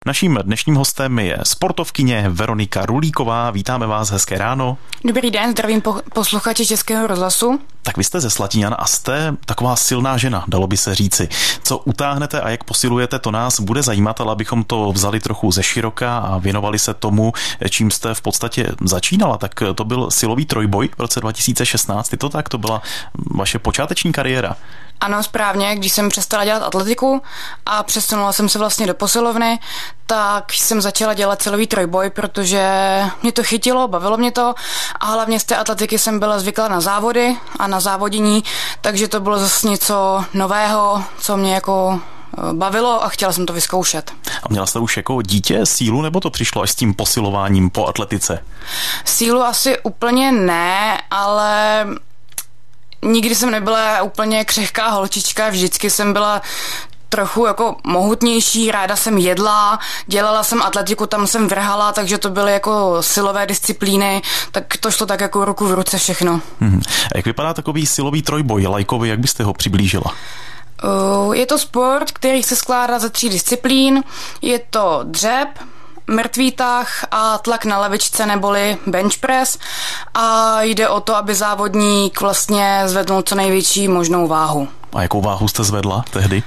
Naším dnešním hostem je sportovkyně Veronika Rulíková. Vítáme vás, hezké ráno. Dobrý den, zdravím posluchače Českého rozhlasu. Tak vy jste ze Slatíňan a jste taková silná žena, dalo by se říci. Co utáhnete a jak posilujete, to nás bude zajímat, ale abychom to vzali trochu ze široka a věnovali se tomu, čím jste v podstatě začínala. Tak to byl silový trojboj v roce 2016. Je to tak? To byla vaše počáteční kariéra? Ano, správně, když jsem přestala dělat atletiku a přesunula jsem se vlastně do posilovny, tak jsem začala dělat silový trojboj, protože mě to chytilo, bavilo mě to a hlavně z té atletiky jsem byla zvyklá na závody a na závodění, takže to bylo zase něco nového, co mě jako bavilo a chtěla jsem to vyzkoušet. A měla jste už jako dítě sílu, nebo to přišlo až s tím posilováním po atletice? Sílu asi úplně ne, ale nikdy jsem nebyla úplně křehká holčička, vždycky jsem byla trochu jako mohutnější, ráda jsem jedla, dělala jsem atletiku, tam jsem vrhala, takže to byly jako silové disciplíny, tak to šlo tak jako ruku v ruce všechno. A jak vypadá takový silový trojboj lajkovi, jak byste ho přiblížila? Je to sport, který se skládá ze 3 disciplín, je to dřep, mrtvý tah a tlak na lavičce neboli bench press a jde o to, aby závodník vlastně zvednul co největší možnou váhu. A jakou váhu jste zvedla tehdy?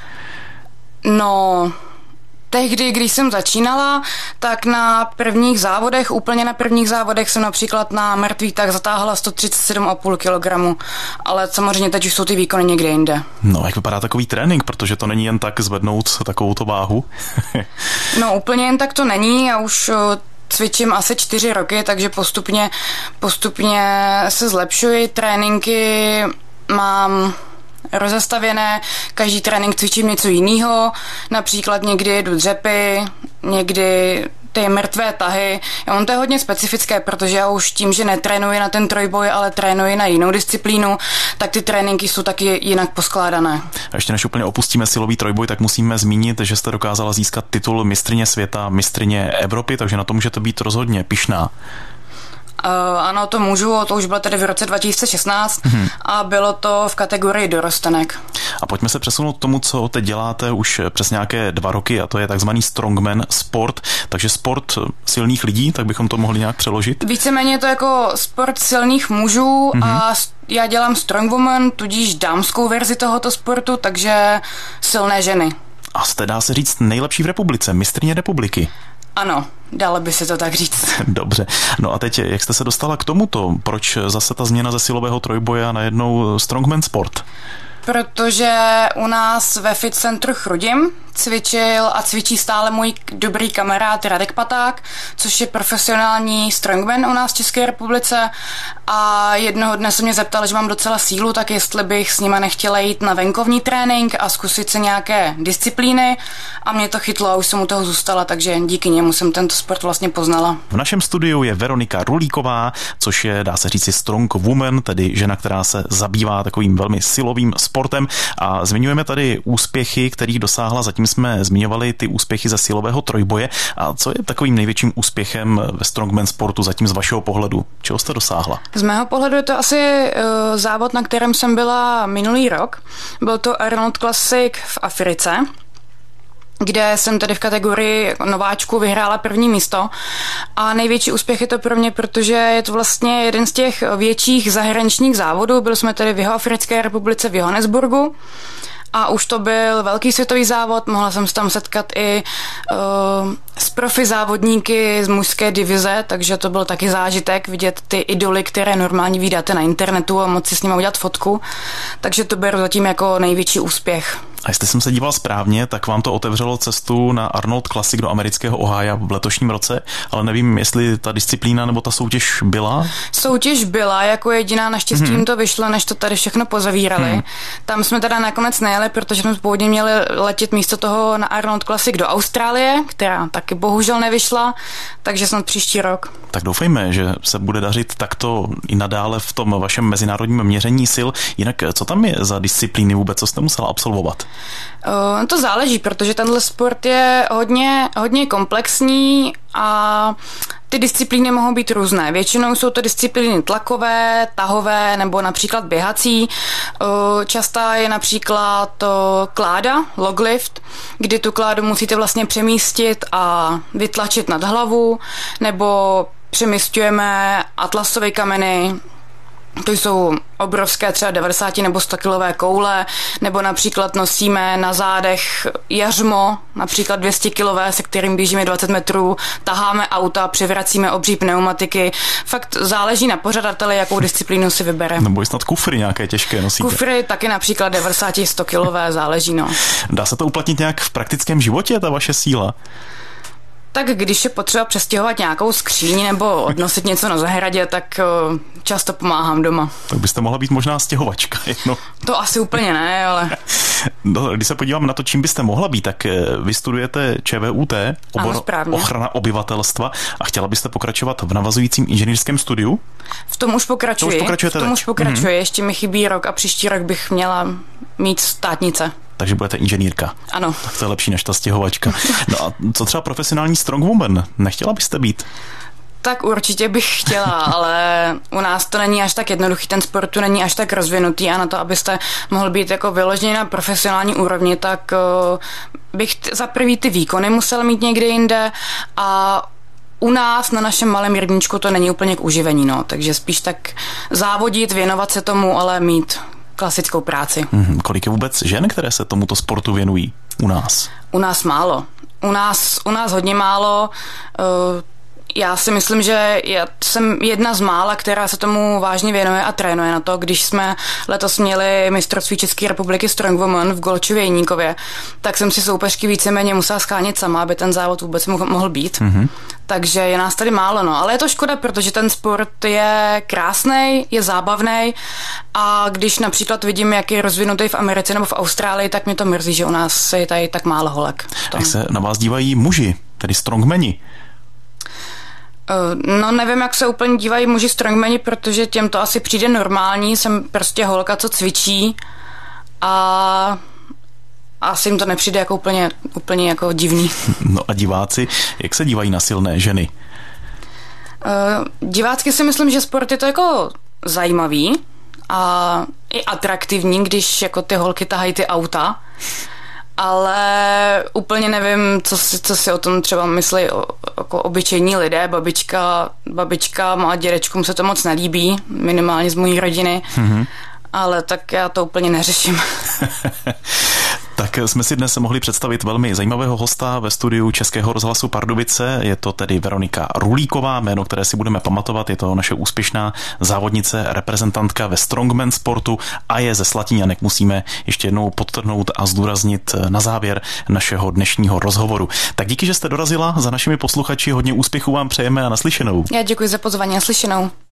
No, tehdy, když jsem začínala, tak na prvních závodech, úplně na prvních závodech jsem například na mrtvý tah zatáhla 137,5 kg, ale samozřejmě teď už jsou ty výkony někde jinde. No, jak vypadá takový trénink, protože to není jen tak zvednout takovouto váhu? No, úplně jen tak to není, já už cvičím asi 4 roky, takže postupně se zlepšuji, tréninky mám rozestavěné, každý trénink cvičím něco jiného, například někdy jedu dřepy, někdy ty mrtvé tahy. To je hodně specifické, protože já už tím, že netrénuji na ten trojboj, ale trénuji na jinou disciplínu, tak ty tréninky jsou taky jinak poskládané. A ještě než úplně opustíme silový trojboj, tak musíme zmínit, že jste dokázala získat titul mistryně světa, mistryně Evropy, takže na to můžete být rozhodně pyšná. Ano, to můžu, to už bylo tedy v roce 2016 a bylo to v kategorii dorostenek. A pojďme se přesunout k tomu, co teď děláte už přes nějaké 2 roky a to je takzvaný strongman sport, takže sport silných lidí, tak bychom to mohli nějak přeložit? Víceméně je to jako sport silných mužů a já dělám strongwoman, tudíž dámskou verzi tohoto sportu, takže silné ženy. A jste, dá se říct, nejlepší v republice, mistryně republiky. Ano, dalo by se to tak říct. Dobře. No a teď, jak jste se dostala k tomuto? Proč zase ta změna ze silového trojboje a najednou strongman sport? Protože u nás ve fit centru Chrudim cvičil a cvičí stále můj dobrý kamarád Radek Paták, což je profesionální strongman u nás v České republice a jednoho dne se mě zeptal, že mám docela sílu, tak jestli bych s nima nechtěla jít na venkovní trénink a zkusit se nějaké disciplíny a mě to chytlo a už jsem u toho zůstala, takže díky němu jsem tento sport vlastně poznala. V našem studiu je Veronika Rulíková, což je, dá se říci, strong woman, tedy žena, která se zabývá takovým velmi silovým sportem a zmiňujeme tady úspěchy, kterých dosáhla. Zatím jsme zmiňovali ty úspěchy ze silového trojboje. A co je takovým největším úspěchem ve strongman sportu zatím z vašeho pohledu? Čeho jste dosáhla? Z mého pohledu je to asi závod, na kterém jsem byla minulý rok. Byl to Arnold Classic v Africe, kde jsem tedy v kategorii nováčku vyhrála 1. místo. A největší úspěch je to pro mě, protože je to vlastně jeden z těch větších zahraničních závodů. Byli jsme tedy v Jihoafrické republice v Johannesburgu. A už to byl velký světový závod, mohla jsem se tam setkat i s profi závodníky z mužské divize, takže to byl taky zážitek vidět ty idoly, které normálně vydáte na internetu a moci s nimi udělat fotku. Takže to beru zatím jako největší úspěch. A jestli jsem se díval správně, tak vám to otevřelo cestu na Arnold Classic do amerického Ohája v letošním roce, ale nevím, jestli ta disciplína nebo ta soutěž byla? Soutěž byla, jako jediná, naštěstí jim to vyšlo, než to tady všechno pozavírali. Tam jsme teda nakonec nejeli, protože jsme původně měli letět místo toho na Arnold Classic do Austrálie, která taky bohužel nevyšla, takže snad příští rok. Tak doufejme, že se bude dařit takto i nadále v tom vašem mezinárodním měření sil. Jinak, co tam je za disciplíny vůbec, co jste musela absolvovat? To záleží, protože tenhle sport je hodně komplexní a Ty disciplíny mohou být různé. Většinou jsou to disciplíny tlakové, tahové nebo například běhací. Častá je například kláda, loglift, kdy tu kládu musíte vlastně přemístit a vytlačit nad hlavu, nebo přemísťujeme atlasové kameny. To jsou obrovské třeba 90 nebo 100 kilové koule, nebo například nosíme na zádech jařmo, například 200 kilové, se kterým běžíme 20 metrů, taháme auta, převracíme obří pneumatiky. Fakt záleží na pořadateli, jakou disciplínu si vybere. Nebo i snad kufry nějaké těžké nosíte. Kufry taky například 90-100 kilové, záleží, no. Dá se to uplatnit nějak v praktickém životě, ta vaše síla? Tak když je potřeba přestěhovat nějakou skříň nebo odnosit něco na zahradě, tak často pomáhám doma. Tak byste mohla být možná stěhovačka. No. To asi úplně ne, ale... No, když se podívám na to, čím byste mohla být, tak vy studujete ČVUT, ochrana obyvatelstva, a chtěla byste pokračovat v navazujícím inženýrském studiu? V tom už pokračuji. Ještě mi chybí rok a příští rok bych měla mít státnice. Takže budete inženýrka. Ano. Tak to je lepší než ta stěhovačka. No a co třeba profesionální strongwoman? Nechtěla byste být? Tak určitě bych chtěla, ale u nás to není až tak jednoduchý, ten sport tu není až tak rozvinutý a na to, abyste mohl být jako vyložený na profesionální úrovni, tak bych za prvý ty výkony musel mít někde jinde a u nás na našem malém rybníčku to není úplně k uživení, no, takže spíš tak závodit, věnovat se tomu, ale mít klasickou práci. Kolik je vůbec žen, které se tomuto sportu věnují u nás? U nás málo. U nás hodně málo. Já si myslím, že já jsem jedna z mála, která se tomu vážně věnuje a trénuje na to. Když jsme letos měli mistrovství České republiky Strongwoman v Golčově Jeníkově, tak jsem si soupeřky víceméně musela schánět sama, aby ten závod vůbec mohl být. Takže je nás tady málo, no. Ale je to škoda, protože ten sport je krásnej, je zábavnej a když například vidím, jak je rozvinutý v Americe nebo v Austrálii, tak mě to mrzí, že u nás je tady tak málo holek. Jak se na vás dívají muži, tedy strongmeni? No nevím, jak se úplně dívají muži strongmeni, protože těm to asi přijde normální, jsem prostě holka, co cvičí a asi jim to nepřijde jako úplně jako divný. No a diváci, jak se dívají na silné ženy? Divácky si myslím, že sport je to jako zajímavý a i atraktivní, když jako ty holky tahají ty auta. Ale úplně nevím, co si o tom třeba myslí jako obyčejní lidé. Babička a dědečkům se to moc nelíbí, minimálně z mojí rodiny, ale tak já to úplně neřeším. Tak jsme si dnes mohli představit velmi zajímavého hosta ve studiu Českého rozhlasu Pardubice. Je to tedy Veronika Rulíková, jméno, které si budeme pamatovat. Je to naše úspěšná závodnice, reprezentantka ve strongman sportu a je ze Slatíňanek. Musíme ještě jednou podtrhnout a zdůraznit na závěr našeho dnešního rozhovoru. Tak díky, že jste dorazila. Za našimi posluchači hodně úspěchů vám přejeme a naslyšenou. Já děkuji za pozvání, naslyšenou.